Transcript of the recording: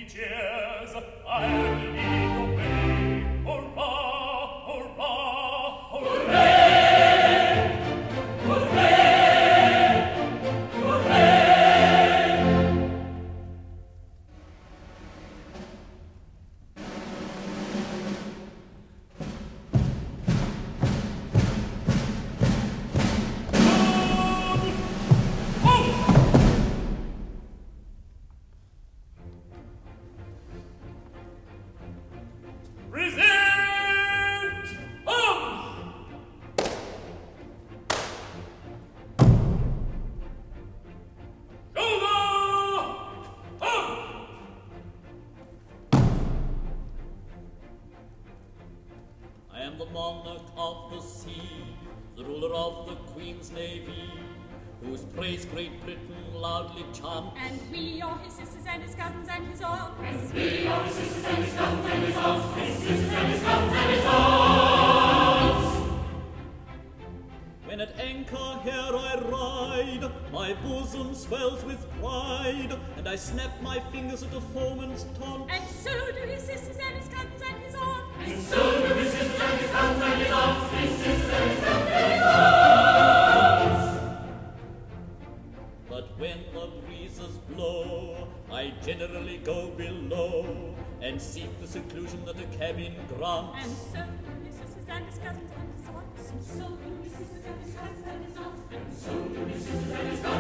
cheers, I'll lead the way. Hurrah, hurrah, hooray! Hooray! Hooray! The monarch of the sea, the ruler of the Queen's Navy, whose praise Great Britain loudly chants. And we are his sisters and his cousins and his aunts. And we are his sisters and his cousins and his aunts. His sisters and his cousins and his aunts. When at anchor here I ride, my bosom swells with pride, and I snap my fingers at the foeman's taunt. And so do his sisters and his cousins and his aunts. And so do his sisters and his cousins and his aunts. His sisters and his cousins and his aunts. But when the breezes blow, I generally go below, and seek the seclusion that a cabin grants. And so do his sisters and his cousins and his aunts. And so do his sisters and his cousins and his aunts. And so do his sisters and his cousins